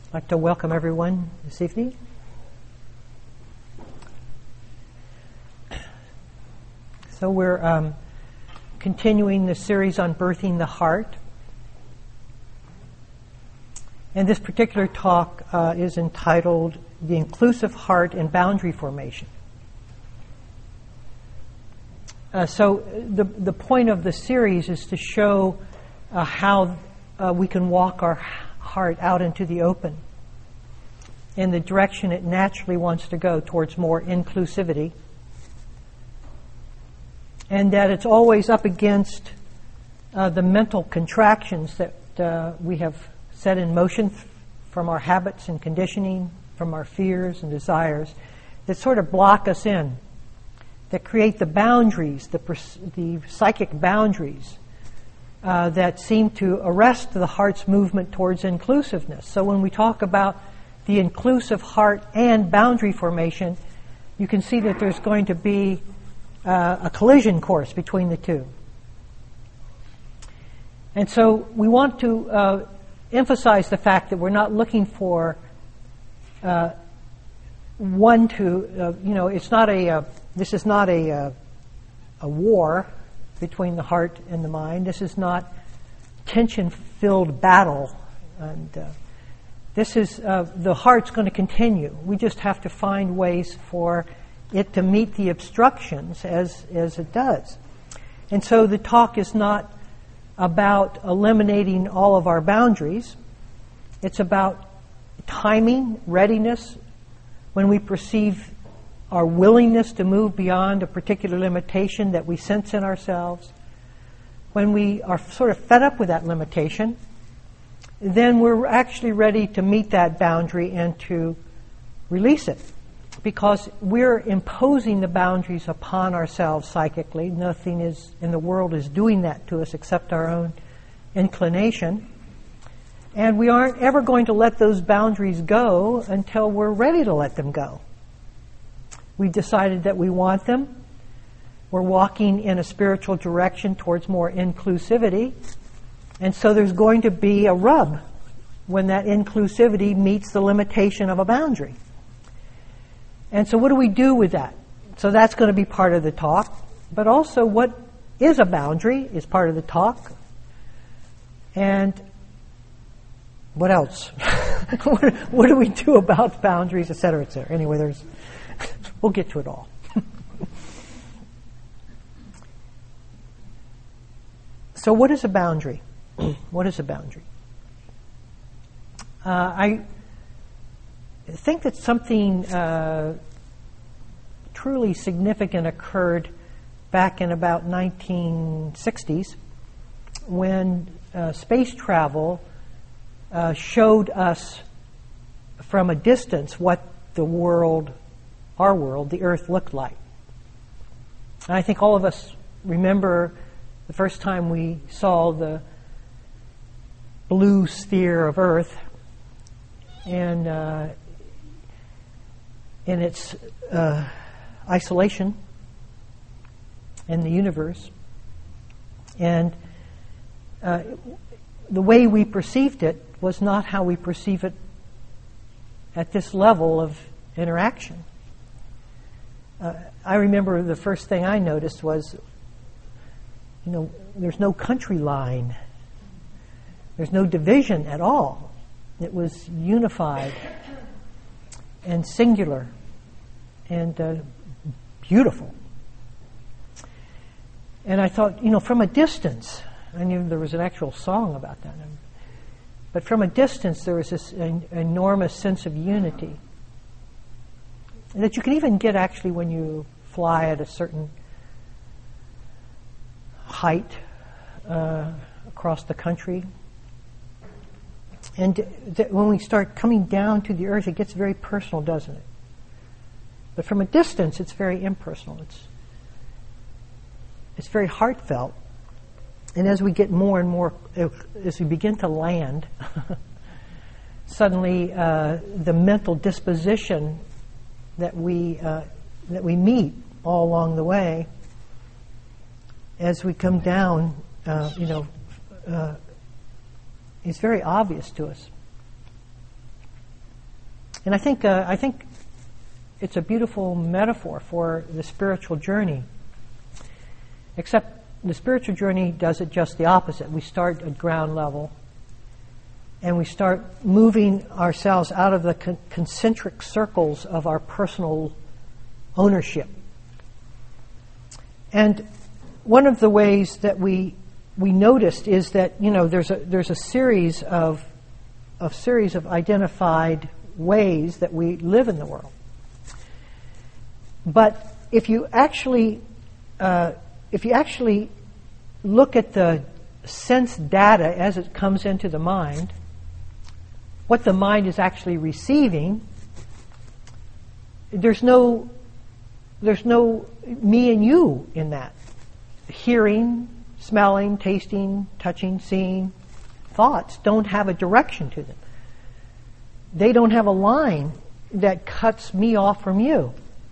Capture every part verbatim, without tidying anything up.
I'd like to welcome everyone this evening. So we're um, continuing the series on birthing the heart. And this particular talk uh, is entitled The Inclusive Heart and Boundary Formation. Uh, so the, the point of the series is to show uh, how uh, we can walk our heart out into the open in the direction it naturally wants to go, towards more inclusivity. And that it's always up against uh, the mental contractions that uh, we have set in motion from our habits and conditioning, from our fears and desires, that sort of block us in, that create the boundaries, the, pers- the psychic boundaries uh, that seem to arrest the heart's movement towards inclusiveness. So when we talk about the inclusive heart and boundary formation, you can see that there's going to be uh, a collision course between the two. And so we want to uh, emphasize the fact that we're not looking for uh, one to, uh, you know, it's not a, uh, this is not a, uh, a war between the heart and the mind. This is not tension-filled battle. And uh, this is, uh, the heart's going to continue. We just have to find ways for it to meet the obstructions as, as it does. And so the talk is not about eliminating all of our boundaries. It's about timing, readiness, when we perceive our willingness to move beyond a particular limitation that we sense in ourselves. When we are sort of fed up with that limitation, then we're actually ready to meet that boundary and to release it. Because we're imposing the boundaries upon ourselves psychically. Nothing is in the world is doing that to us except our own inclination. And we aren't ever going to let those boundaries go until we're ready to let them go. We've decided that we want them. We're walking in a spiritual direction towards more inclusivity. And so there's going to be a rub when that inclusivity meets the limitation of a boundary. And so what do we do with that? So that's going to be part of the talk. But also, what is a boundary is part of the talk. And what else? what, what do we do about boundaries, et cetera, et cetera? Anyway, there's, we'll get to it all. So what is a boundary? What is a boundary? Uh, I think that something uh, truly significant occurred back in about nineteen sixties when uh, space travel uh, showed us from a distance what the world, our world, the Earth looked like. And I think all of us remember the first time we saw the blue sphere of Earth and uh, in its uh, isolation in the universe. And uh, the way we perceived it was not how we perceive it at this level of interaction. Uh, I remember the first thing I noticed was, you know, there's no country line. There's no division at all. It was unified and singular and uh, beautiful. And I thought, you know, from a distance, I knew there was an actual song about that. But from a distance, there was this en- enormous sense of unity that you can even get actually when you fly at a certain height uh, across the country. And th- when we start coming down to the earth, it gets very personal, doesn't it? But from a distance, it's very impersonal. It's it's very heartfelt. And as we get more and more, as we begin to land, suddenly uh, the mental disposition that we uh, that we meet all along the way, as we come down, uh, you know, uh, is very obvious to us. And I think uh, I think it's a beautiful metaphor for the spiritual journey. Except the spiritual journey does it just the opposite. We start at ground level, and we start moving ourselves out of the con- concentric circles of our personal ownership. And one of the ways that we we noticed is that, you know, there's a there's a series of of series of identified ways that we live in the world. But if you actually uh, if you actually look at the sense data as it comes into the mind, what the mind is actually receiving, there's no there's no me and you in that. Hearing, smelling, tasting, touching, seeing, thoughts don't have a direction to them. They don't have a line that cuts me off from you.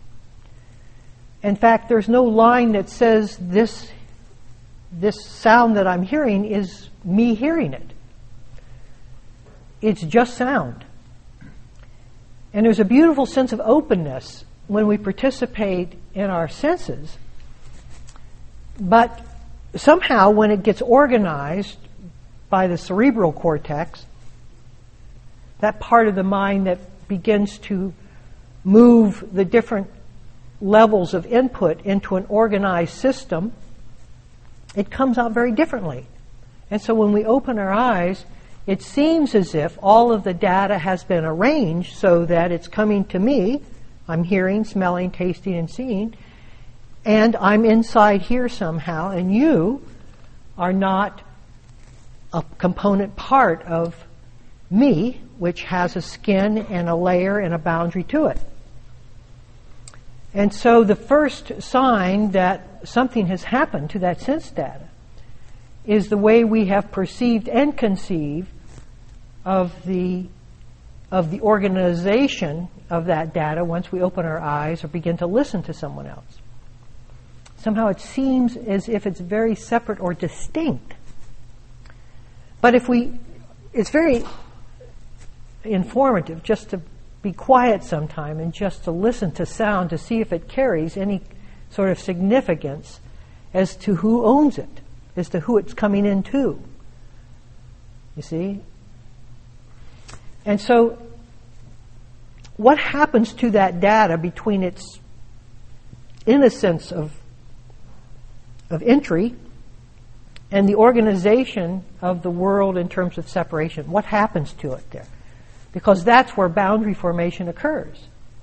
In fact, there's no line that says this this sound that I'm hearing is me hearing it. It's just sound. And there's a beautiful sense of openness when we participate in our senses. But somehow when it gets organized by the cerebral cortex, that part of the mind that begins to move the different levels of input into an organized system, it comes out very differently. And so when we open our eyes, it seems as if all of the data has been arranged so that it's coming to me. I'm hearing, smelling, tasting, and seeing. And I'm inside here somehow, and you are not a component part of me, which has a skin and a layer and a boundary to it. And so the first sign that something has happened to that sense data is the way we have perceived and conceived of the of the organization of that data once we open our eyes or begin to listen to someone else. Somehow it seems as if it's very separate or distinct. But if we, it's very informative just to be quiet sometime and just to listen to sound to see if it carries any sort of significance as to who owns it, as to who it's coming into. You see? And so what happens to that data between its innocence of of entry and the organization of the world in terms of separation? What happens to it there? Because that's where boundary formation occurs.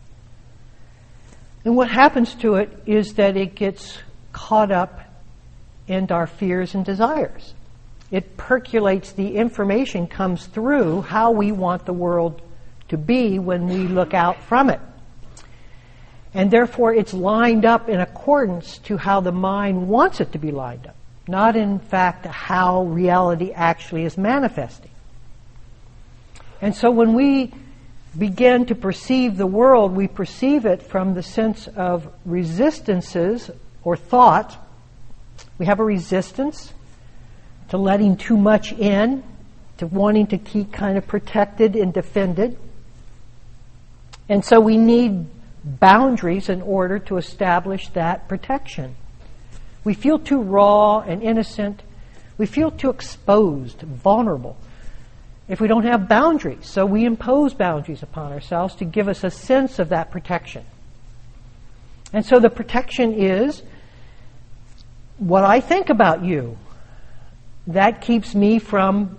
And what happens to it is that it gets caught up in our fears and desires. It percolates, the information comes through how we want the world to be when we look out from it. And therefore it's lined up in accordance to how the mind wants it to be lined up, not in fact how reality actually is manifesting. And so when we begin to perceive the world, we perceive it from the sense of resistances or thought. We have a resistance to letting too much in, to wanting to keep kind of protected and defended. And so we need boundaries in order to establish that protection. We feel too raw and innocent. We feel too exposed, vulnerable, if we don't have boundaries. So we impose boundaries upon ourselves to give us a sense of that protection. And so the protection is what I think about you. That keeps me from,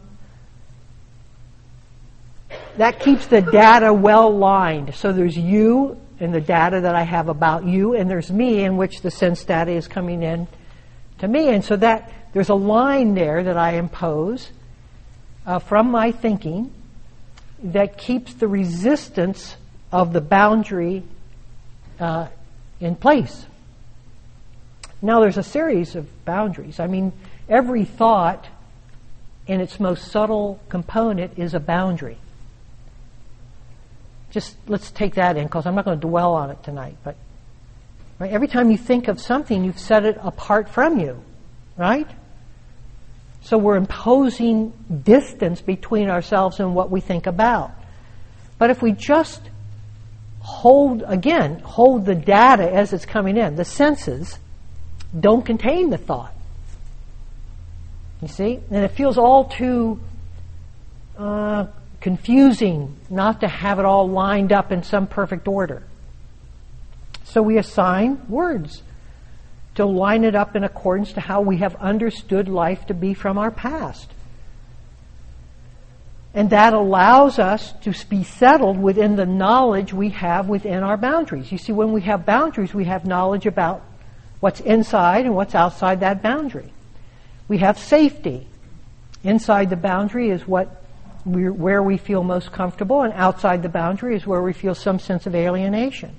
that keeps the data well lined. So there's you and the data that I have about you, and there's me in which the sense data is coming in to me. And so that there's a line there that I impose uh, from my thinking that keeps the resistance of the boundary uh, in place. Now there's a series of boundaries. I mean, every thought in its most subtle component is a boundary. Just let's take that in, because I'm not going to dwell on it tonight. But right, every time you think of something, you've set it apart from you, right? So we're imposing distance between ourselves and what we think about. But if we just hold, again, hold the data as it's coming in. The senses don't contain the thought. You see? And it feels all too uh, confusing not to have it all lined up in some perfect order. So we assign words to line it up in accordance to how we have understood life to be from our past. And that allows us to be settled within the knowledge we have within our boundaries. You see, when we have boundaries, we have knowledge about what's inside and what's outside that boundary. We have safety. Inside the boundary is what we're, where we feel most comfortable, and outside the boundary is where we feel some sense of alienation.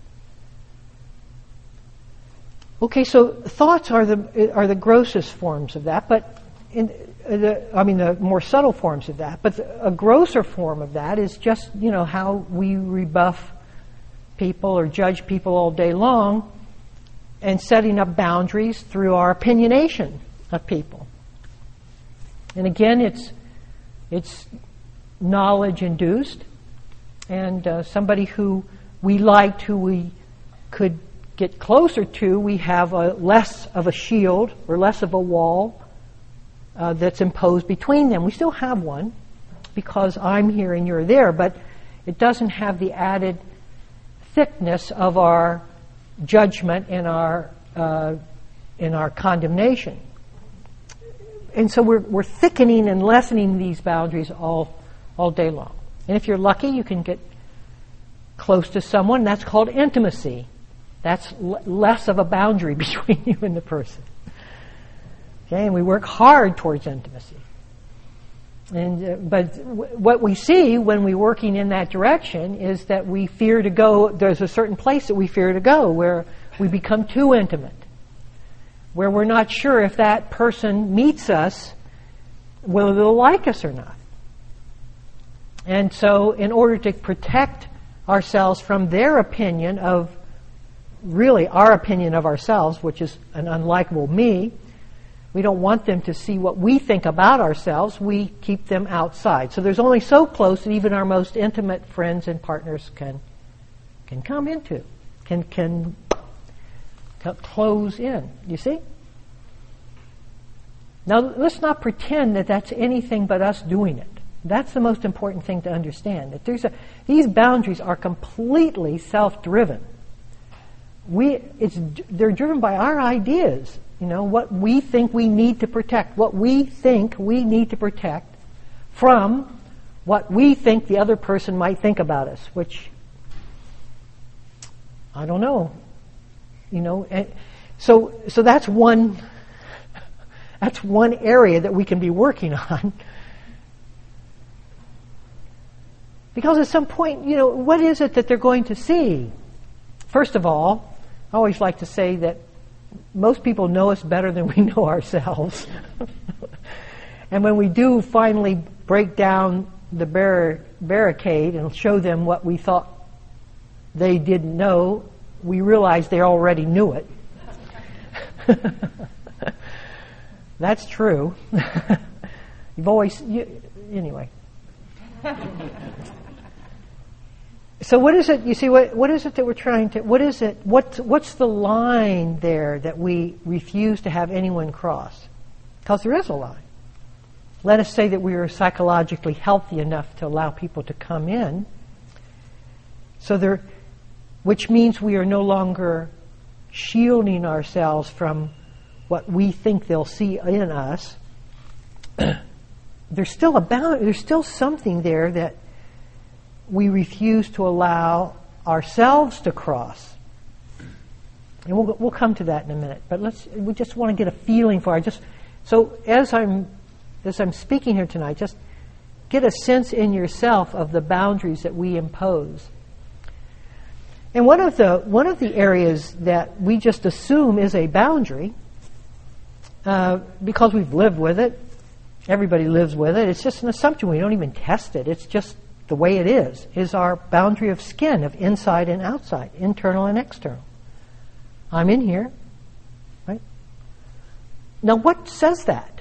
Okay, so thoughts are the are the grossest forms of that, but in the, I mean the more subtle forms of that. But the, a grosser form of that is just, you know, how we rebuff people or judge people all day long, and setting up boundaries through our opinionation of people. And again, it's it's knowledge induced, and uh, somebody who we liked, who we could get closer to, we have a less of a shield or less of a wall uh, that's imposed between them. We still have one because I'm here and you're there, but it doesn't have the added thickness of our judgment and our uh, in our condemnation. And so we're we're thickening and lessening these boundaries all all day long. And if you're lucky, you can get close to someone. That's called intimacy. That's l- less of a boundary between you and the person. Okay, and we work hard towards intimacy. And uh, but w- what we see when we're working in that direction is that we fear to go. There's a certain place that we fear to go where we become too intimate, where we're not sure if that person meets us, whether they'll like us or not. And so in order to protect ourselves from their opinion of, really our opinion of ourselves, which is an unlikable me, we don't want them to see what we think about ourselves, we keep them outside. So there's only so close that even our most intimate friends and partners can can come into, can can close in, you see? Now, let's not pretend that that's anything but us doing it. That's the most important thing to understand. That there's a, these boundaries are completely self-driven. We, it's, they're driven by our ideas, you know, what we think we need to protect, what we think we need to protect from what we think the other person might think about us, which, I don't know. You know, and so so that's one that's one area that we can be working on. Because at some point, you know, what is it that they're going to see? First of all, I always like to say that most people know us better than we know ourselves. And when we do finally break down the bar- barricade and show them what we thought they didn't know, we realize they already knew it. That's true. You've always, you, anyway. So what is it, you see, what, what is it that we're trying to, what is it, what, what's the line there that we refuse to have anyone cross? Because there is a line. Let us say that we are psychologically healthy enough to allow people to come in. So there, which means we are no longer shielding ourselves from what we think they'll see in us. There's still a bound, there's still something there that we refuse to allow ourselves to cross. And we'll we'll come to that in a minute. But let's we just want to get a feeling for it. Just so as I'm as I'm speaking here tonight, just get a sense in yourself of the boundaries that we impose. And one of the one of the areas that we just assume is a boundary, uh, because we've lived with it, everybody lives with it. It's just an assumption. We don't even test it. It's just the way it is. Is our boundary of skin, of inside and outside, internal and external. I'm in here, right? Now, what says that?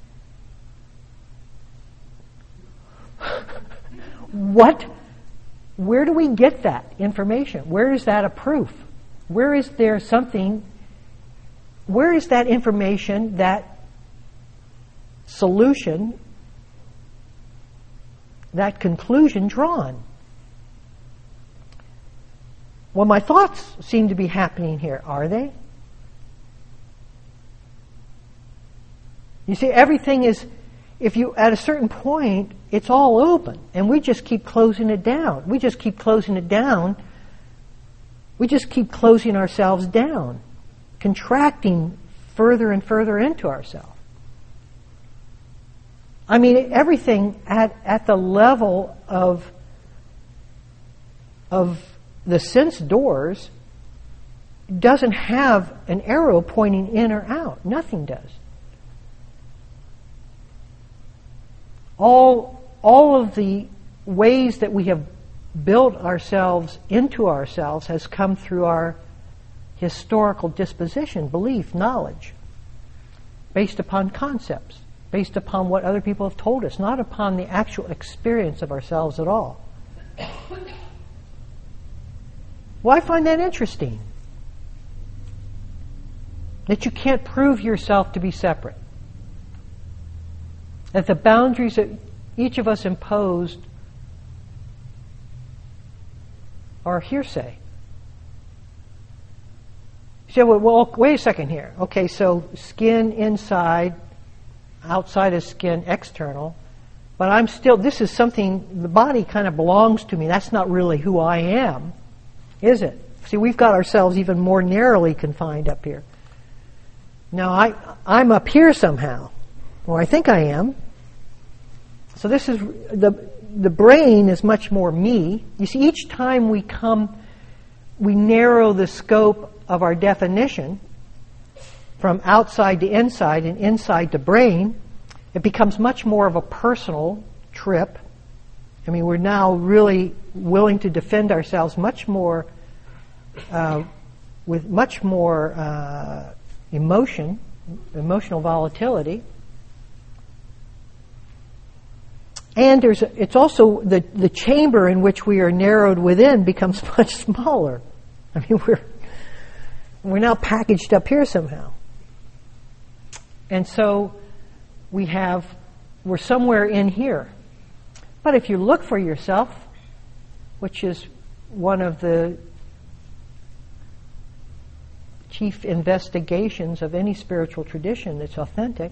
What? where do we get that information? Where is that a proof? Where is there something, where is that information, that solution, that conclusion drawn? Well, my thoughts seem to be happening here. Are they? You see, everything is, if you, at a certain point, it's all open, and we just keep closing it down. We just keep closing it down. We just keep closing ourselves down, contracting further and further into ourselves. I mean, everything at, at the level of, of the sense doors doesn't have an arrow pointing in or out. Nothing does. All, all of the ways that we have built ourselves into ourselves has come through our historical disposition, belief, knowledge, based upon concepts, based upon what other people have told us, not upon the actual experience of ourselves at all. Well, I find that interesting, that you can't prove yourself to be separate. That the boundaries that each of us imposed are hearsay. You say, well, well, wait a second here. Okay, so skin inside, outside of skin external, but I'm still, this is something, the body kind of belongs to me. That's not really who I am, is it? See, we've got ourselves even more narrowly confined up here. Now, I, I'm up here somehow. Well, I think I am. So this is, the the brain is much more me. You see, each time we come, we narrow the scope of our definition from outside to inside and inside to brain. It becomes much more of a personal trip. I mean, we're now really willing to defend ourselves much more, uh, with much more uh, emotion, emotional volatility. And there's a, it's also the, the chamber in which we are narrowed within becomes much smaller. I mean, we're we're now packaged up here somehow. And so we have, we're somewhere in here. But if you look for yourself, which is one of the chief investigations of any spiritual tradition that's authentic,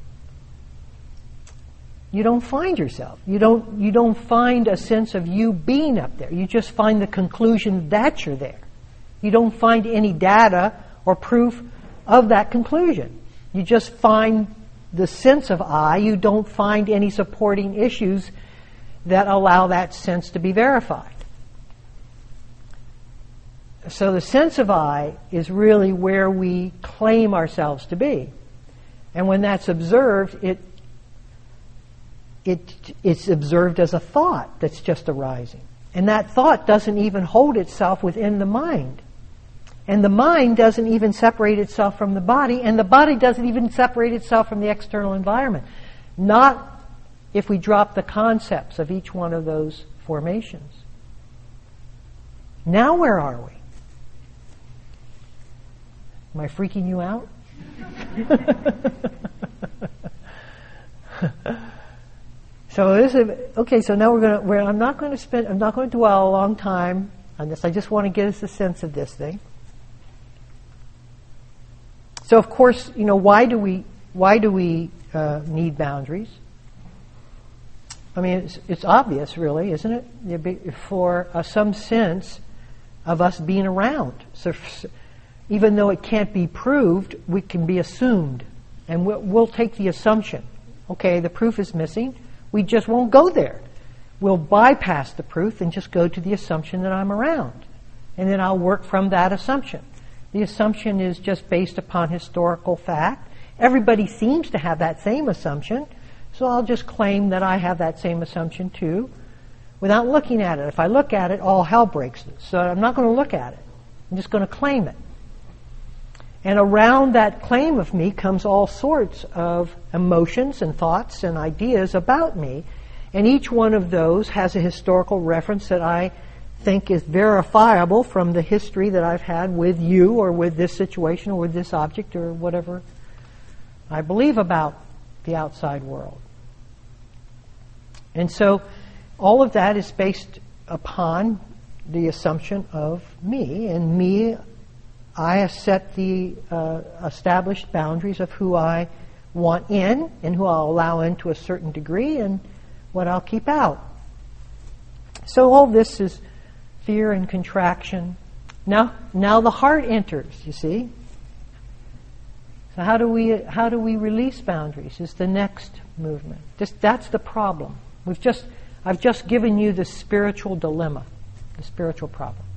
you don't find yourself. You don't, you don't find a sense of you being up there. You just find the conclusion that you're there. You don't find any data or proof of that conclusion. You just find the sense of I. You don't find any supporting issues that allow that sense to be verified. So the sense of I is really where we claim ourselves to be. And when that's observed, it It, it's observed as a thought that's just arising. And that thought doesn't even hold itself within the mind. And the mind doesn't even separate itself from the body, and the body doesn't even separate itself from the external environment. Not if we drop the concepts of each one of those formations. Now where are we? Am I freaking you out? So this is, okay. So now we're going to. We're, I'm not going to spend. I'm not going to dwell a long time on this. I just want to get us a sense of this thing. So of course, you know, why do we why do we uh, need boundaries? I mean, it's, it's obvious, really, isn't it? For uh, some sense of us being around. So f- even though it can't be proved, we can be assumed, and we'll, we'll take the assumption. Okay, the proof is missing. We just won't go there. We'll bypass the proof and just go to the assumption that I'm around. And then I'll work from that assumption. The assumption is just based upon historical fact. Everybody seems to have that same assumption, so I'll just claim that I have that same assumption too, without looking at it. If I look at it, all hell breaks loose. So I'm not going to look at it. I'm just going to claim it. And around that claim of me comes all sorts of emotions and thoughts and ideas about me. And each one of those has a historical reference that I think is verifiable from the history that I've had with you or with this situation or with this object or whatever I believe about the outside world. And so all of that is based upon the assumption of me. And me, I set the uh, established boundaries of who I want in and who I'll allow in to a certain degree and what I'll keep out. So all this is fear and contraction. Now, now the heart enters, you see. So how do we how do we release boundaries is the next movement. Just, that's the problem. We've just I've just given you the spiritual dilemma, the spiritual problem.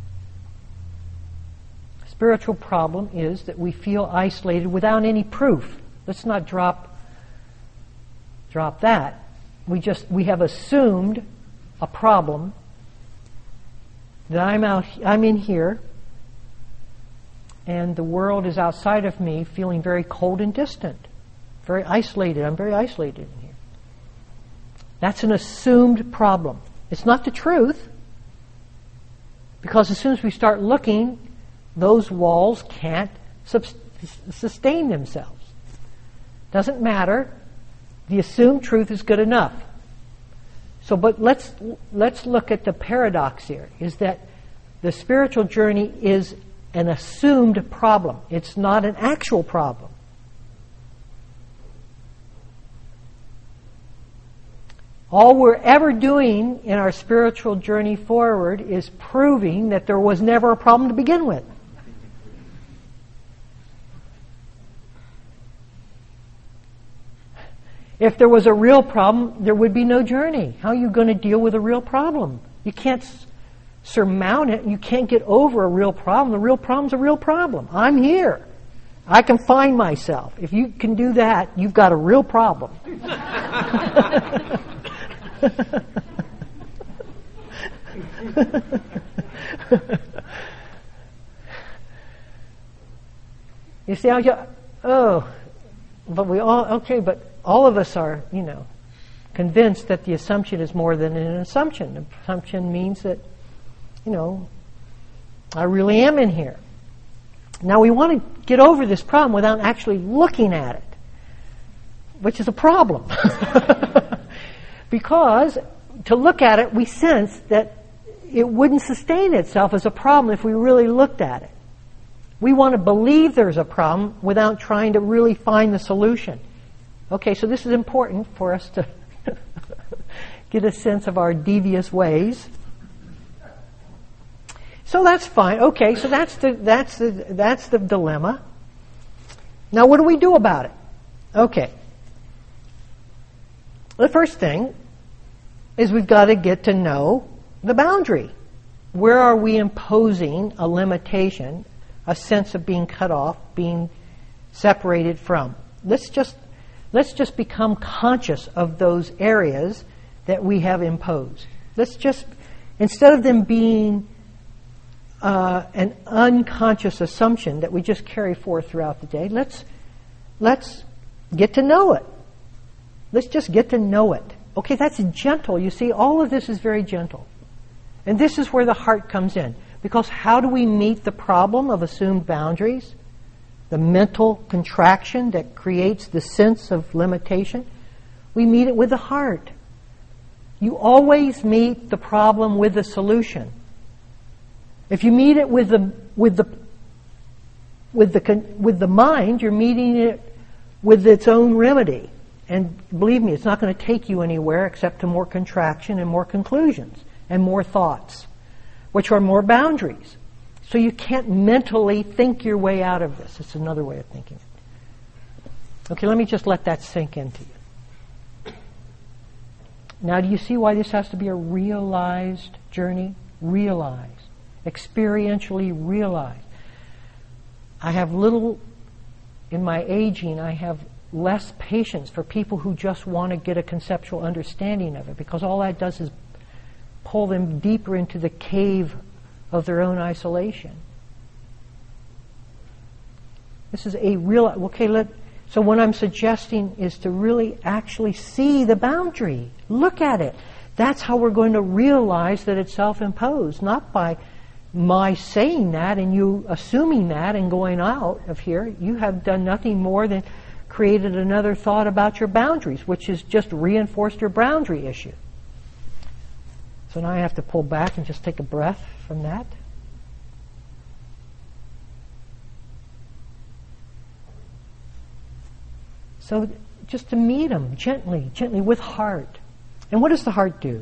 The spiritual problem is that we feel isolated without any proof. Let's not drop drop that. We just we have assumed a problem that I'm out I'm in here and the world is outside of me, feeling very cold and distant, very isolated. I'm very isolated in here. That's an assumed problem. It's not the truth, because as soon as we start looking, those walls can't sub- sustain themselves. Doesn't matter. The assumed truth is good enough. So, but let's let's look at the paradox here, is that the spiritual journey is an assumed problem. It's not an actual problem. All we're ever doing in our spiritual journey forward is proving that there was never a problem to begin with. If there was a real problem, there would be no journey. How are you going to deal with a real problem? You can't s- surmount it. You can't get over a real problem. The real problem's a real problem. I'm here. I can find myself. If you can do that, you've got a real problem. You see how you, oh, but we all, okay, but all of us are, you know, convinced that the assumption is more than an assumption. The assumption means that, you know, I really am in here. Now we want to get over this problem without actually looking at it, which is a problem. Because to look at it, we sense that it wouldn't sustain itself as a problem if we really looked at it. We want to believe there's a problem without trying to really find the solution. Okay, so this is important for us to get a sense of our devious ways. So that's fine. Okay, so that's the that's the that's the dilemma. Now what do we do about it? Okay. The first thing is we've got to get to know the boundary. Where are we imposing a limitation, a sense of being cut off, being separated from? Let's just let's just become conscious of those areas that we have imposed. Let's just, instead of them being uh, an unconscious assumption that we just carry forth throughout the day, let's let's get to know it. Let's just get to know it. Okay, that's gentle. You see, all of this is very gentle. And this is where the heart comes in. Because how do we meet the problem of assumed boundaries? The mental contraction that creates the sense of limitation? We meet it with the heart. You always meet the problem with the solution. If you meet it with the with the with the with the mind, you're meeting it with its own remedy. And believe me, it's not going to take you anywhere except to more contraction and more conclusions and more thoughts, which are more boundaries. So you can't mentally think your way out of this. It's another way of thinking it. Okay, let me just let that sink into you. Now, do you see why this has to be a realized journey? Realized. Experientially realized. I have little, in my aging, I have less patience for people who just want to get a conceptual understanding of it, because all that does is pull them deeper into the cave of their own isolation. This is a real, okay, let, so what I'm suggesting is to really actually see the boundary. Look at it. That's how we're going to realize that it's self-imposed, not by my saying that and you assuming that and going out of here. You have done nothing more than created another thought about your boundaries, which has just reinforced your boundary issue. So now I have to pull back and just take a breath from that. So just to meet them gently, gently with heart. And what does the heart do?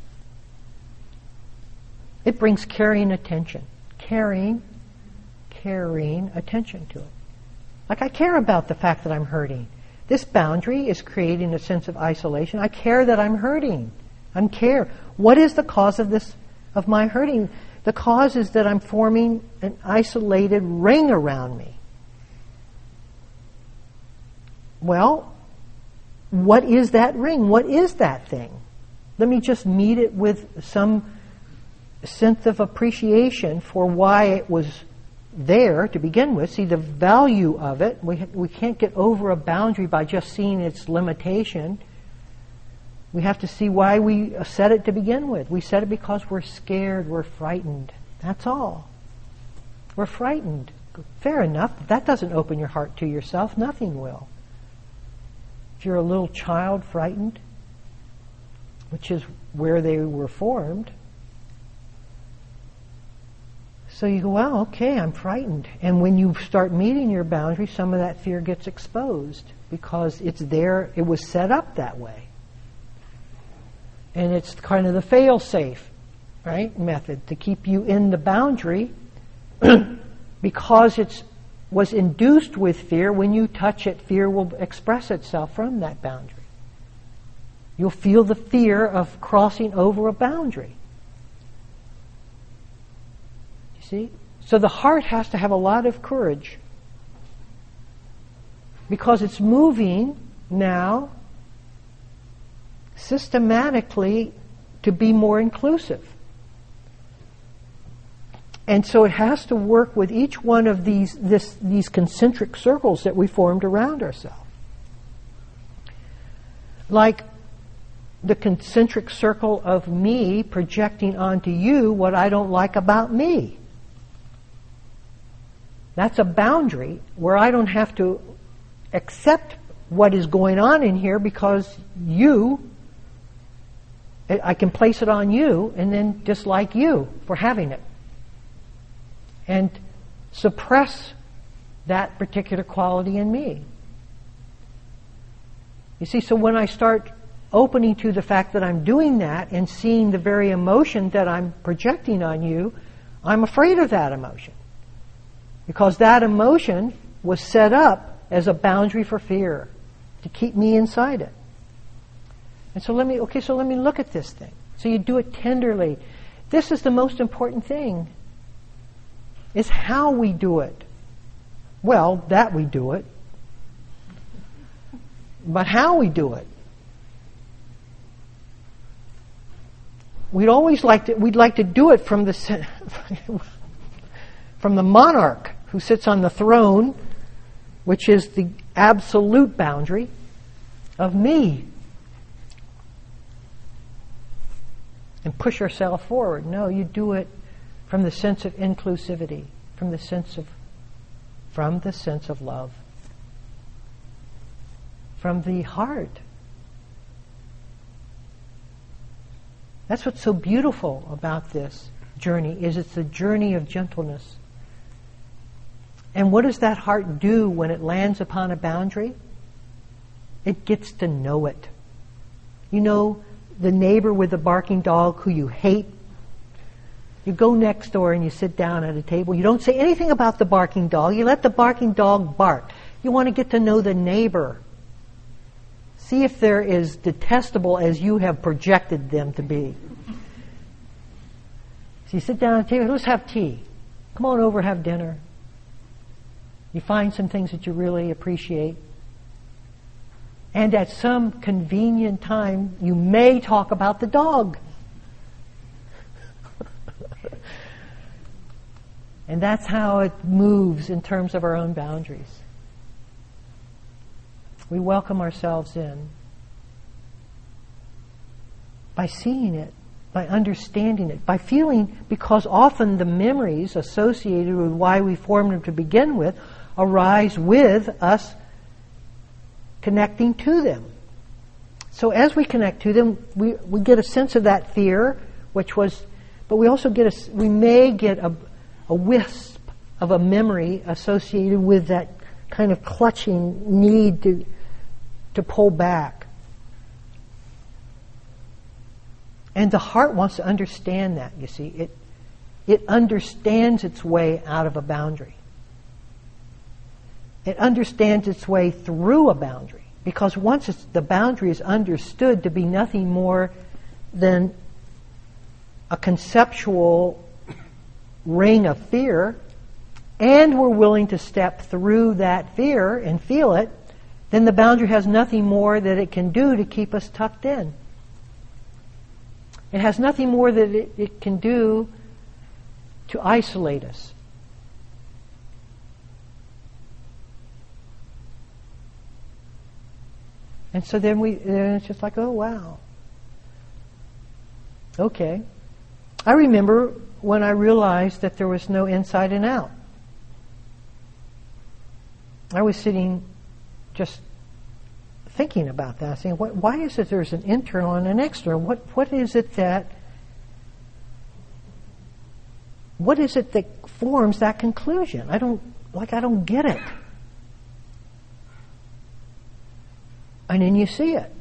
It brings caring attention. Caring, caring attention to it. Like I care about the fact that I'm hurting. This boundary is creating a sense of isolation. I care that I'm hurting. I'm care. What is the cause of this, of my hurting? The cause is that I'm forming an isolated ring around me. Well, what is that ring? What is that thing? Let me just meet it with some sense of appreciation for why it was there to begin with. See the value of it. We we can't get over a boundary by just seeing its limitation. We have to see why we set it to begin with. We set it because we're scared, we're frightened. That's all. We're frightened. Fair enough. But that doesn't open your heart to yourself. Nothing will. If you're a little child frightened, which is where they were formed, so you go, well, okay, I'm frightened. And when you start meeting your boundary, some of that fear gets exposed because it's there, it was set up that way. And it's kind of the fail-safe, right, method to keep you in the boundary because it's was induced with fear. When you touch it, fear will express itself from that boundary. You'll feel the fear of crossing over a boundary. You see? So the heart has to have a lot of courage because it's moving now systematically to be more inclusive. And so it has to work with each one of these this, these concentric circles that we formed around ourselves. Like the concentric circle of me projecting onto you what I don't like about me. That's a boundary where I don't have to accept what is going on in here because you, I can place it on you and then dislike you for having it. And suppress that particular quality in me. You see, so when I start opening to the fact that I'm doing that and seeing the very emotion that I'm projecting on you, I'm afraid of that emotion. Because that emotion was set up as a boundary for fear, to keep me inside it. And so let me, okay, so let me look at this thing. So you do it tenderly. This is the most important thing. It's how we do it. Well, that we do it. But how we do it. We'd always like to, we'd like to do it from the, from the monarch who sits on the throne, which is the absolute boundary of me. And push ourselves forward. No, you do it from the sense of inclusivity, from the sense of, from the sense of love, from the heart. That's what's so beautiful about this journey, is it's a journey of gentleness. And what does that heart do when it lands upon a boundary? It gets to know it. You know, the neighbor with the barking dog who you hate. You go next door and you sit down at a table. You don't say anything about the barking dog. You let the barking dog bark. You want to get to know the neighbor. See if they're as detestable as you have projected them to be. So you sit down at the table. Let's have tea. Come on over, have dinner. You find some things that you really appreciate. And at some convenient time, you may talk about the dog. And that's how it moves in terms of our own boundaries. We welcome ourselves in by seeing it, by understanding it, by feeling, because often the memories associated with why we formed them to begin with arise with us connecting to them. So as we connect to them, we, we get a sense of that fear, which was, but we also get a, we may get a, a wisp of a memory associated with that kind of clutching need to to pull back. And the heart wants to understand that, you see. It it understands its way out of a boundary. It understands its way through a boundary. Because once it's, the boundary is understood to be nothing more than a conceptual ring of fear, and we're willing to step through that fear and feel it, then the boundary has nothing more that it can do to keep us tucked in. It has nothing more that it, it can do to isolate us. And so then we, then it's just like, oh wow. Okay. I remember when I realized that there was no inside and out. I was sitting just thinking about that, saying, what, why is it there's an internal and an external? What, what is it that, what is it that forms that conclusion? I don't, like, I don't get it. And then you see it.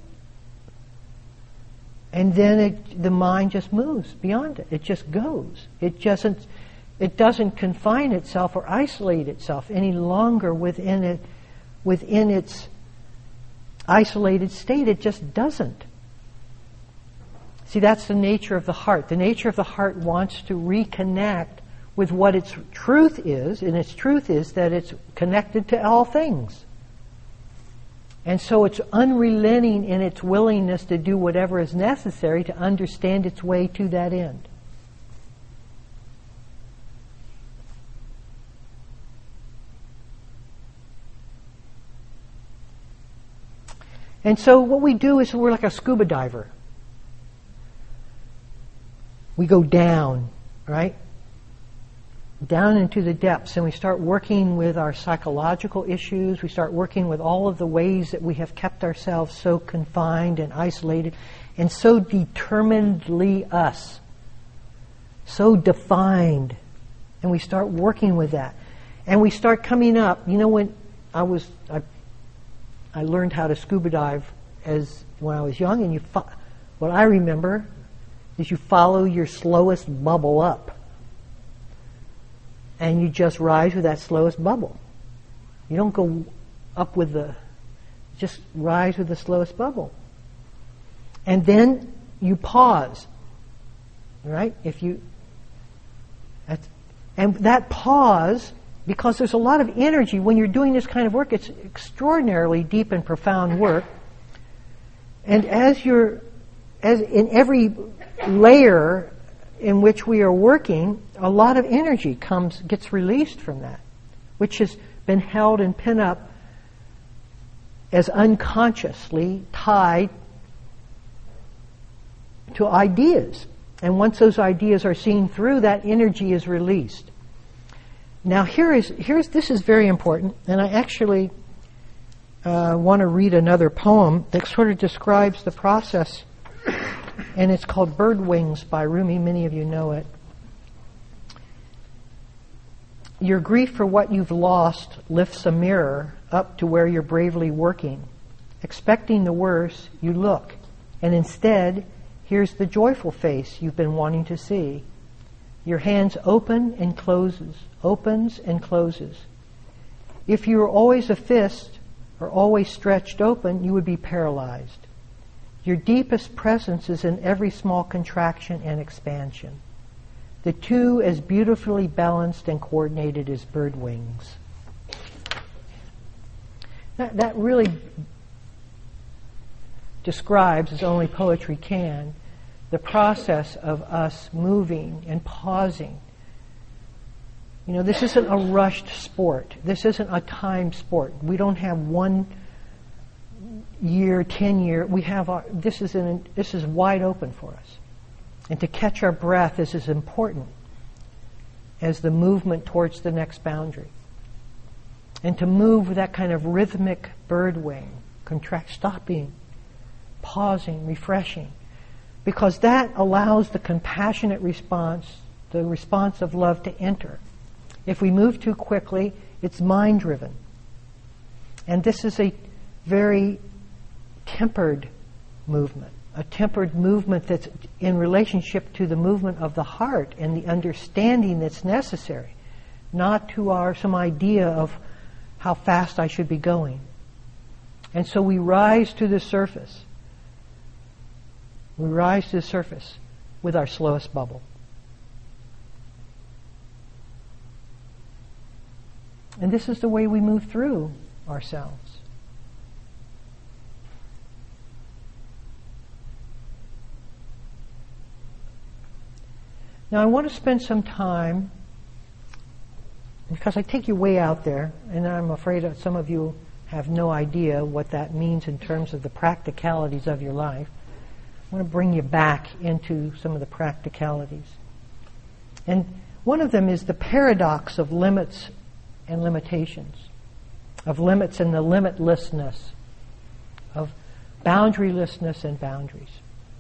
And then it, the mind just moves beyond it. It just goes. It doesn't, it doesn't confine itself or isolate itself any longer within it, within its isolated state. It just doesn't. See, that's the nature of the heart. The nature of the heart wants to reconnect with what its truth is, and its truth is that it's connected to all things. And so it's unrelenting in its willingness to do whatever is necessary to understand its way to that end. And so what we do is we're like a scuba diver. We go down, right? Down into the depths, and we start working with our psychological issues. We start working with all of the ways that we have kept ourselves so confined and isolated and so determinedly us, so defined. And we start working with that. And we start coming up. You know, when I was, I, I learned how to scuba dive as when I was young, and you, fo- what I remember is you follow your slowest bubble up. And you just rise with that slowest bubble. You don't go up with the, just rise with the slowest bubble. And then you pause, right? If you, that's, and that pause, because there's a lot of energy when you're doing this kind of work, it's extraordinarily deep and profound work. And as you're, as in every layer in which we are working, a lot of energy comes, gets released from that, which has been held and pinned up as unconsciously tied to ideas. And once those ideas are seen through, that energy is released. Now here is, here's, this is very important, and I actually uh, want to read another poem that sort of describes the process. And it's called Bird Wings by Rumi. Many of you know it. Your grief for what you've lost lifts a mirror up to where you're bravely working. Expecting the worst, you look, and instead, here's the joyful face you've been wanting to see. Your hands open and closes, opens and closes. If you were always a fist or always stretched open, you would be paralyzed. Your deepest presence is in every small contraction and expansion. The two as beautifully balanced and coordinated as bird wings. That, that really describes, as only poetry can, the process of us moving and pausing. You know, this isn't a rushed sport. This isn't a timed sport. We don't have one year, ten year, we have our, this is an, this is wide open for us. And to catch our breath is as important as the movement towards the next boundary. And to move with that kind of rhythmic bird wing, contract, stopping, pausing, refreshing. Because that allows the compassionate response, the response of love to enter. If we move too quickly, it's mind-driven. And this is a very tempered movement, a tempered movement that's in relationship to the movement of the heart and the understanding that's necessary, not to our some idea of how fast I should be going. And so we rise to the surface. We rise to the surface with our slowest bubble. And this is the way we move through ourselves. Now I want to spend some time, because I take you way out there, and I'm afraid that some of you have no idea what that means in terms of the practicalities of your life. I want to bring you back into some of the practicalities. And one of them is the paradox of limits and limitations, of limits and the limitlessness, of boundarylessness and boundaries.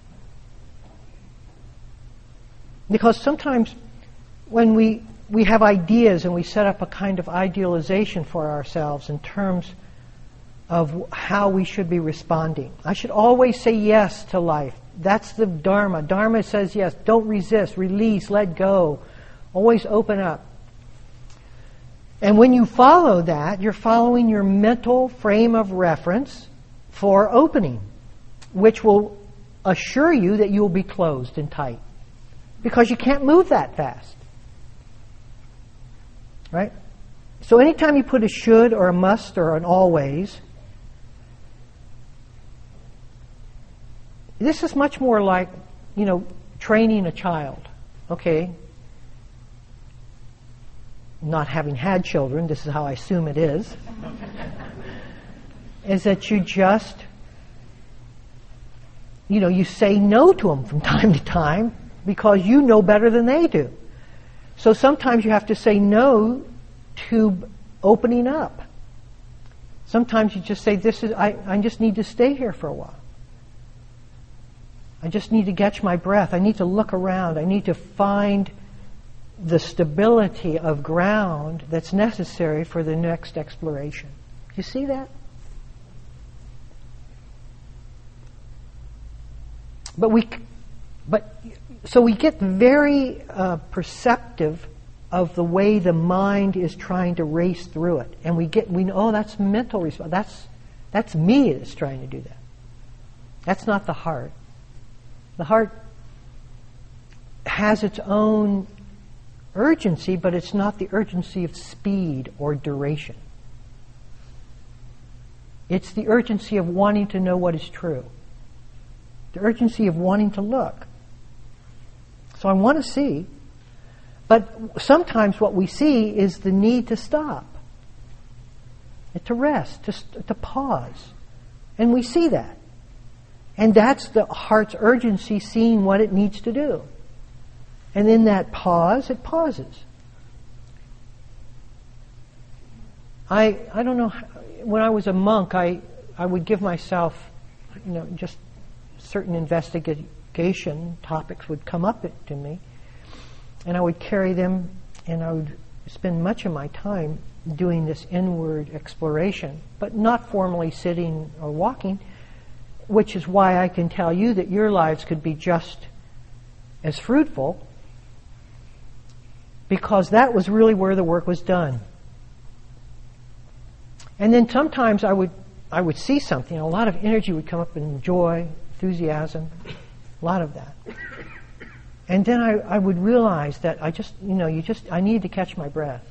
Because sometimes when we, we have ideas and we set up a kind of idealization for ourselves in terms of how we should be responding. I should always say yes to life. That's the Dharma. Dharma says yes. Don't resist. Release. Let go. Always open up. And when you follow that, you're following your mental frame of reference for opening, which will assure you that you will be closed and tight. Because you can't move that fast. Right? So anytime you put a should or a must or an always, this is much more like, you know, training a child. Okay? Not having had children, this is how I assume it is, is that you just, you know, you say no to them from time to time because you know better than they do. So sometimes you have to say no to opening up. Sometimes you just say, "This is I, I just need to stay here for a while. I just need to catch my breath. I need to look around. I need to find the stability of ground that's necessary for the next exploration." You see that? But we, but so we get very uh, perceptive of the way the mind is trying to race through it, and we get we know, oh, that's mental response. That's that's me that's trying to do that. That's not the heart. The heart has its own urgency, but it's not the urgency of speed or duration. It's the urgency of wanting to know what is true. The urgency of wanting to look. So I want to see, but sometimes what we see is the need to stop, to rest, to, to pause. And we see that. And that's the heart's urgency, seeing what it needs to do. And in that pause, it pauses. I I don't know, when I was a monk, I, I would give myself, you know, just certain investigation topics would come up to me, and I would carry them, and I would spend much of my time doing this inward exploration, but not formally sitting or walking, which is why I can tell you that your lives could be just as fruitful, because that was really where the work was done. And then sometimes I would I would see something, a lot of energy would come up, in joy, enthusiasm, a lot of that. And then I, I would realize that I just, you know, you just, I need to catch my breath.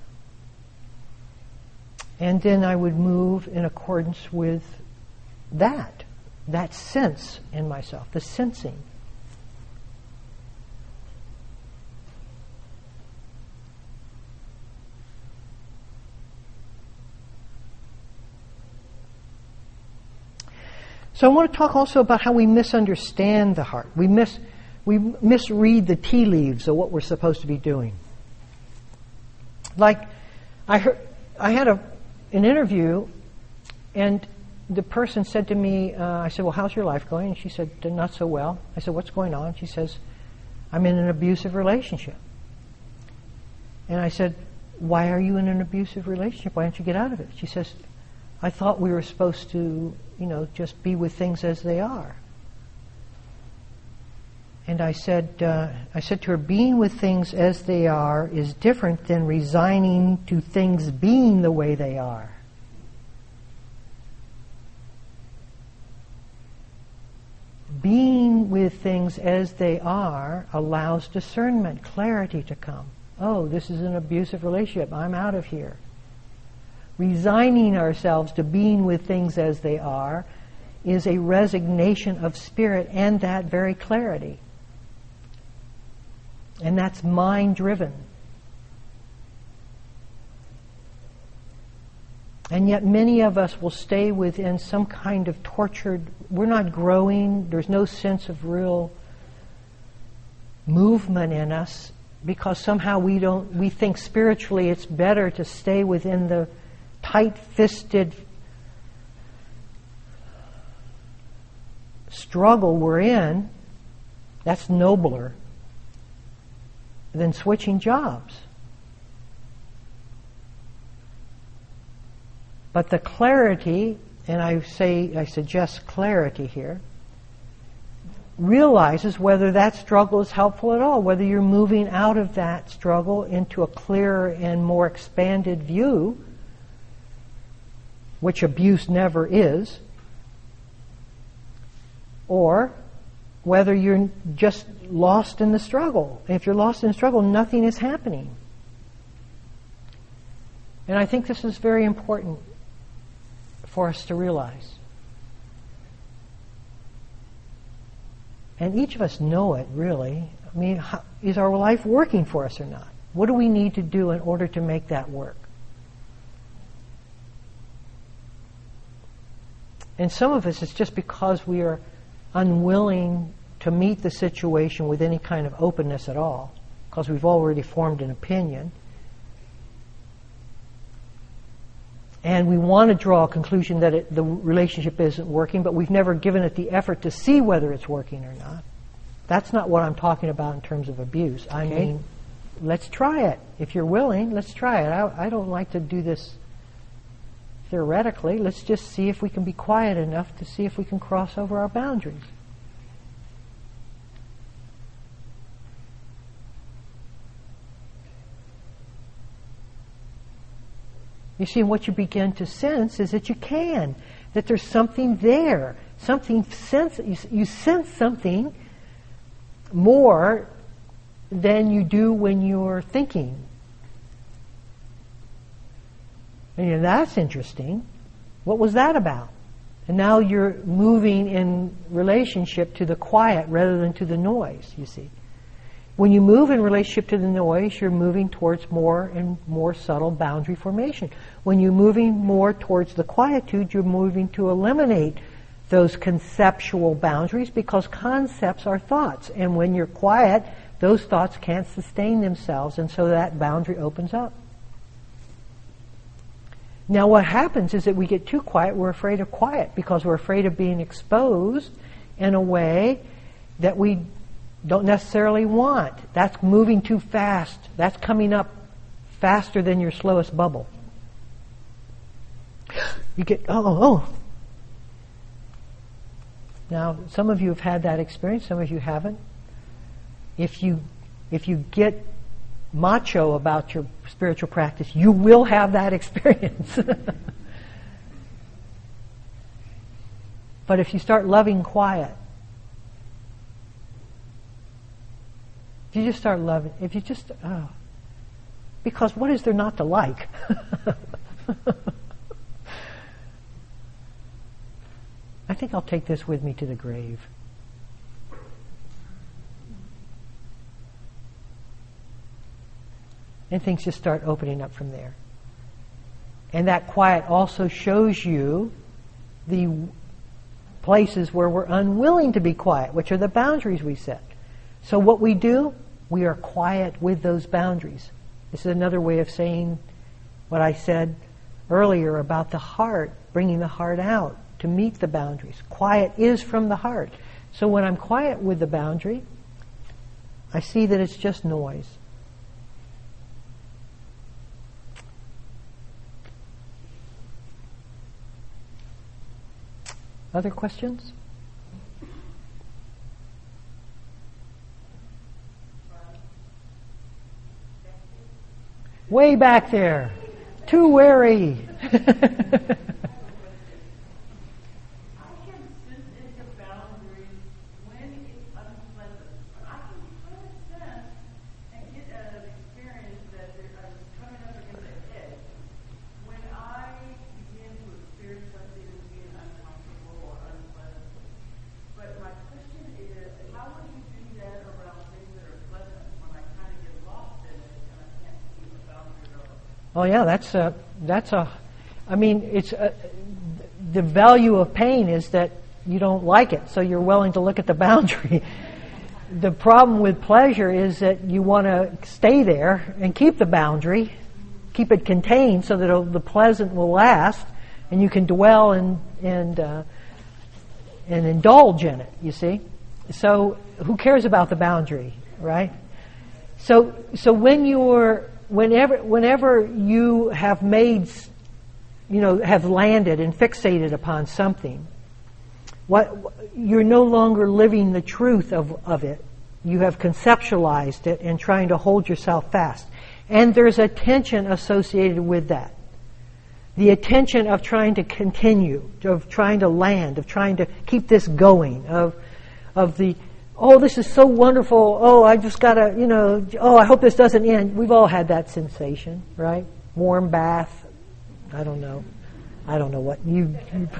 And then I would move in accordance with that, that sense in myself, the sensing. So I want to talk also about how we misunderstand the heart. We mis we misread the tea leaves of what we're supposed to be doing. Like, I heard, I had a an interview, and the person said to me, uh, I said, well, how's your life going? And she said, not so well. I said, what's going on? She says, I'm in an abusive relationship. And I said, why are you in an abusive relationship? Why don't you get out of it? She says, I thought we were supposed to, you know, just be with things as they are. And I said, uh, I said to her, being with things as they are is different than resigning to things being the way they are. Being with things as they are allows discernment, clarity to come. Oh, this is an abusive relationship. I'm out of here. Resigning ourselves to being with things as they are is a resignation of spirit and that very clarity. And that's mind-driven. And yet many of us will stay within some kind of tortured, we're not growing, there's no sense of real movement in us because somehow we don't, we think spiritually it's better to stay within the tight-fisted struggle we're in. That's nobler than switching jobs. But the clarity, and I say, I suggest clarity here, realizes whether that struggle is helpful at all, whether you're moving out of that struggle into a clearer and more expanded view, which abuse never is, or whether you're just lost in the struggle. If you're lost in the struggle, nothing is happening. And I think this is very important for us to realize. And each of us know it, really. I mean, how, is our life working for us or not? What do we need to do in order to make that work? And some of us, it's just because we are unwilling to meet the situation with any kind of openness at all, because we've already formed an opinion. And we want to draw a conclusion that it, the relationship isn't working, but we've never given it the effort to see whether it's working or not. That's not what I'm talking about in terms of abuse. I okay. mean, let's try it. If you're willing, let's try it. I, I don't like to do this theoretically. Let's just see if we can be quiet enough to see if we can cross over our boundaries. You see, what you begin to sense is that you can, that there's something there, something sense. You, you sense something more than you do when you're thinking. And you know, that's interesting. What was that about? And now you're moving in relationship to the quiet rather than to the noise, you see. When you move in relationship to the noise, you're moving towards more and more subtle boundary formation. When you're moving more towards the quietude, you're moving to eliminate those conceptual boundaries because concepts are thoughts. And when you're quiet, those thoughts can't sustain themselves, and so that boundary opens up. Now what happens is that we get too quiet, we're afraid of quiet because we're afraid of being exposed in a way that we don't necessarily want. That's moving too fast. That's coming up faster than your slowest bubble. You get, oh, oh, oh. Now, some of you have had that experience, some of you haven't. If you, if you get macho about your spiritual practice, you will have that experience. But if you start loving quiet, if you just start loving, if you just, oh, because what is there not to like? I think I'll take this with me to the grave. And things just start opening up from there. And that quiet also shows you the places where we're unwilling to be quiet, which are the boundaries we set. So what we do, we are quiet with those boundaries. This is another way of saying what I said earlier about the heart, bringing the heart out to meet the boundaries. Quiet is from the heart. So when I'm quiet with the boundary, I see that it's just noise. Other questions? Way back there. Too wary. Oh yeah, that's a, that's a, I mean, it's a, the value of pain is that you don't like it, so you're willing to look at the boundary. The problem with pleasure is that you want to stay there and keep the boundary, keep it contained so that the pleasant will last, and you can dwell and and uh, and indulge in it. You see, so who cares about the boundary, right? So so when you're Whenever, whenever you have made, you know, have landed and fixated upon something, what you're no longer living the truth of, of it. You have conceptualized it and trying to hold yourself fast. And there's a tension associated with that. The attention of trying to continue, of trying to land, of trying to keep this going, of of the oh, this is so wonderful. Oh, I just got to, you know, oh, I hope this doesn't end. We've all had that sensation, right? Warm bath. I don't know. I don't know what you... you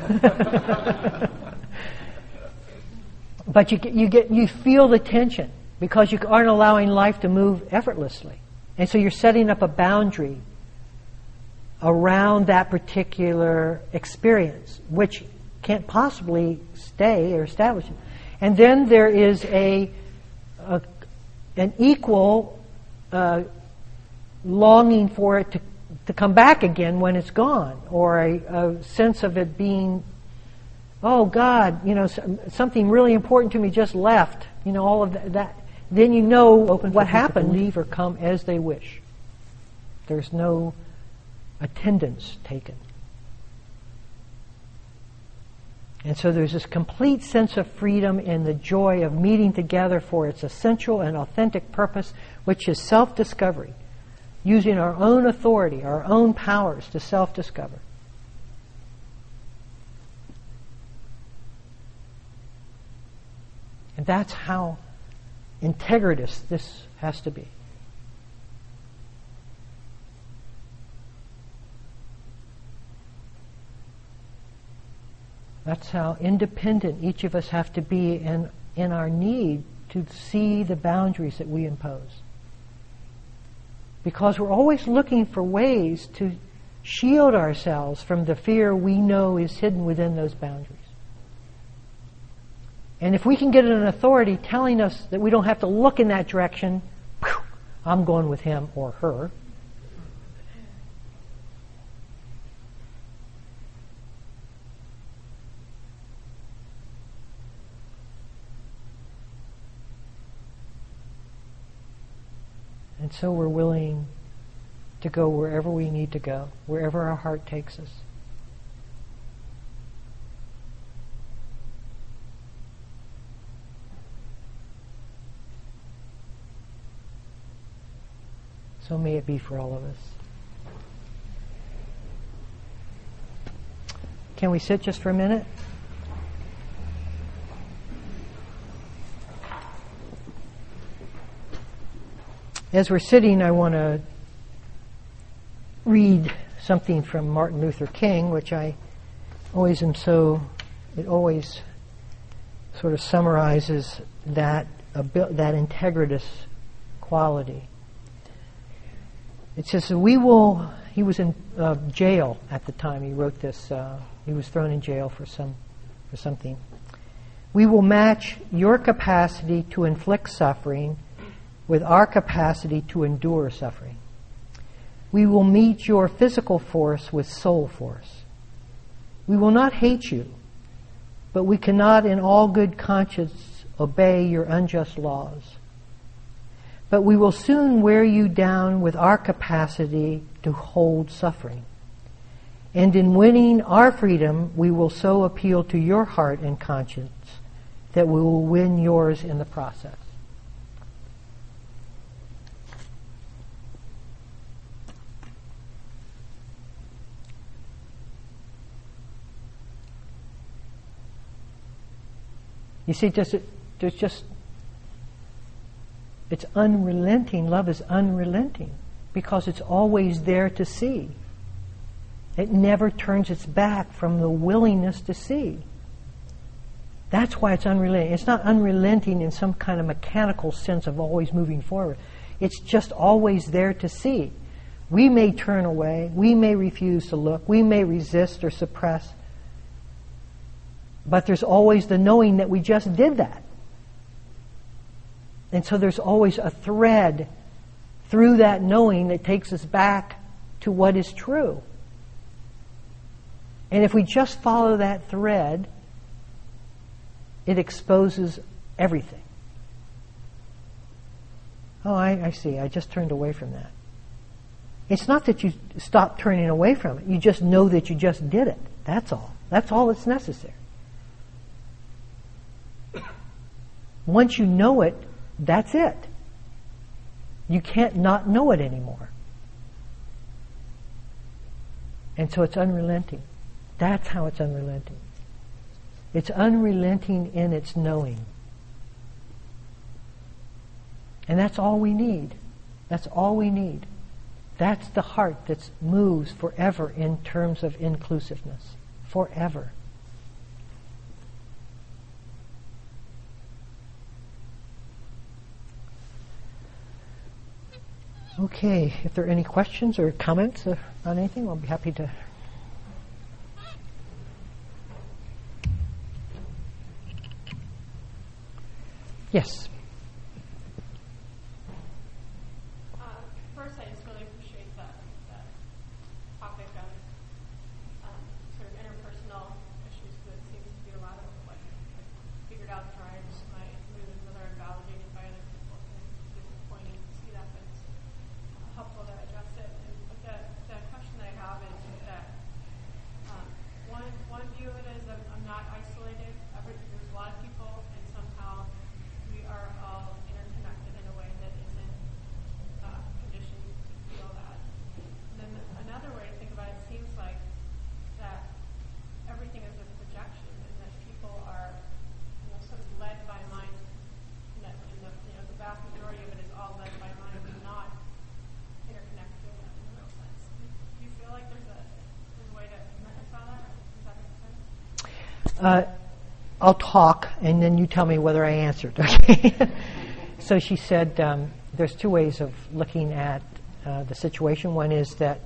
but you, you get, you feel the tension because you aren't allowing life to move effortlessly. And so you're setting up a boundary around that particular experience, which can't possibly stay or establish it. And then there is a, a an equal uh, longing for it to, to come back again when it's gone, or a, a sense of it being, oh God, you know, something really important to me just left. You know, all of that. that. Then you know Open what happened. Leave or come as they wish. There's no attendance taken. And so there's this complete sense of freedom in the joy of meeting together for its essential and authentic purpose, which is self-discovery, using our own authority, our own powers to self-discover. And that's how integritous this has to be. That's how independent each of us have to be in, in our need to see the boundaries that we impose. Because we're always looking for ways to shield ourselves from the fear we know is hidden within those boundaries. And if we can get an authority telling us that we don't have to look in that direction, whew, I'm going with him or her. And so we're willing to go wherever we need to go, wherever our heart takes us. So may it be for all of us. Can we sit just for a minute? As we're sitting, I want to read something from Martin Luther King, which I always am so, it always sort of summarizes that, that integritous quality. It says, we will, he was in uh, jail at the time he wrote this, uh, he was thrown in jail for some, for something. We will match your capacity to inflict suffering with our capacity to endure suffering. We will meet your physical force with soul force. We will not hate you, but we cannot in all good conscience obey your unjust laws. But we will soon wear you down with our capacity to hold suffering. And in winning our freedom, we will so appeal to your heart and conscience that we will win yours in the process. You see, just, there's just, it's unrelenting. Love is unrelenting because it's always there to see. It never turns its back from the willingness to see. That's why it's unrelenting. It's not unrelenting in some kind of mechanical sense of always moving forward. It's just always there to see. We may turn away. We may refuse to look. We may resist or suppress. But there's always the knowing that we just did that. And so there's always a thread through that knowing that takes us back to what is true. And if we just follow that thread, it exposes everything. Oh, I, I see. I just turned away from that. It's not that you stop turning away from it. You just know that you just did it. That's all. That's all that's necessary. Once you know it, that's it. You can't not know it anymore. And so it's unrelenting. That's how it's unrelenting. It's unrelenting in its knowing. And that's all we need. That's all we need. That's the heart that moves forever in terms of inclusiveness. Forever. Okay, if there are any questions or comments uh, on anything, I'll be happy to. Yes. Uh, first, I just really appreciate that, that topic of um, sort of interpersonal issues, because it seems to be a lot of what I've figured out drives my mood, whether I'm validated by other people. And it's disappointing to see that, but it's uh, helpful to address it. And the, the question I have is that um, one one view of it is I'm, I'm not isolated. Every, there's a lot of people, and somehow we are all interconnected in a way that isn't uh, conditioned to feel that. And then another way to think about it seems like that everything is a projection, and that people are, you know, sort of led by mind. And that, and the, you know, the vast majority of it is all led by mind and not interconnected in a real sense. Do you feel like there's a, there's a way to reconcile that? Does that make sense? Uh, I'll talk, and then you tell me whether I answered, okay? So she said um, there's two ways of looking at uh, the situation. One is that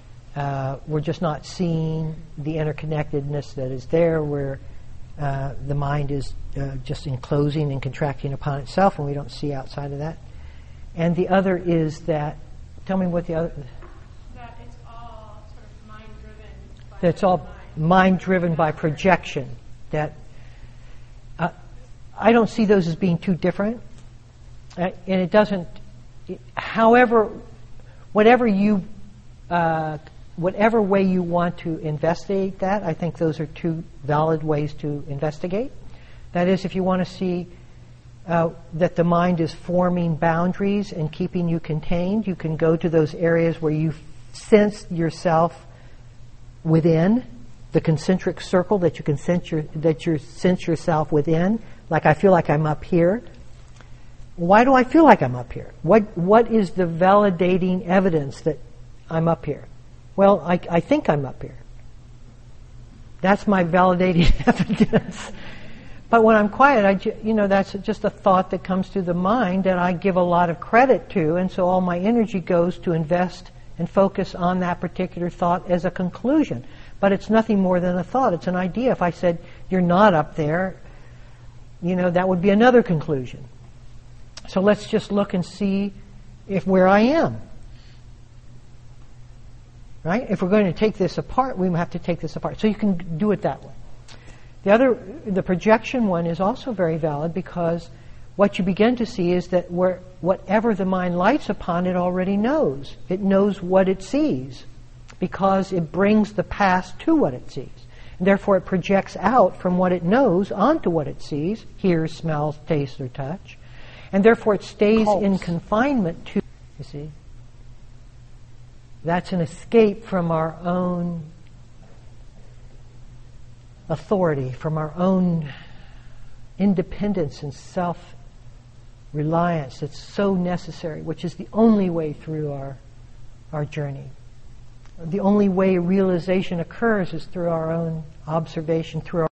uh, we're just not seeing the interconnectedness that is there, where uh, the mind is uh, just enclosing and contracting upon itself, and we don't see outside of that. And the other is that, tell me what the other... That it's all sort of mind-driven. By That's all mind. mind-driven by projection. That uh, I don't see those as being too different, uh, and it doesn't. It, however, whatever you, uh, whatever way you want to investigate that, I think those are two valid ways to investigate. That is, if you want to see uh, that the mind is forming boundaries and keeping you contained, you can go to those areas where you sense yourself within. The concentric circle that you can sense your, that you sense yourself within, like I feel like I'm up here. Why do I feel like I'm up here? What what is the validating evidence that I'm up here? Well, I, I think I'm up here. That's my validating evidence. But when I'm quiet, I ju- you know that's just a thought that comes through the mind that I give a lot of credit to, and so all my energy goes to invest and focus on that particular thought as a conclusion. But it's nothing more than a thought. It's an idea. If I said, you're not up there, you know, that would be another conclusion. So let's just look and see if where I am. Right? If we're going to take this apart, we have to take this apart. So you can do it that way. The other, the projection one is also very valid, because what you begin to see is that where, whatever the mind lights upon, it already knows. It knows what it sees, because it brings the past to what it sees. And therefore it projects out from what it knows onto what it sees, hears, smells, tastes, or touch. And therefore it stays Pulse. in confinement to, you see. That's an escape from our own authority, from our own independence and self-reliance that's so necessary, which is the only way through our, our journey. The only way realization occurs is through our own observation, through our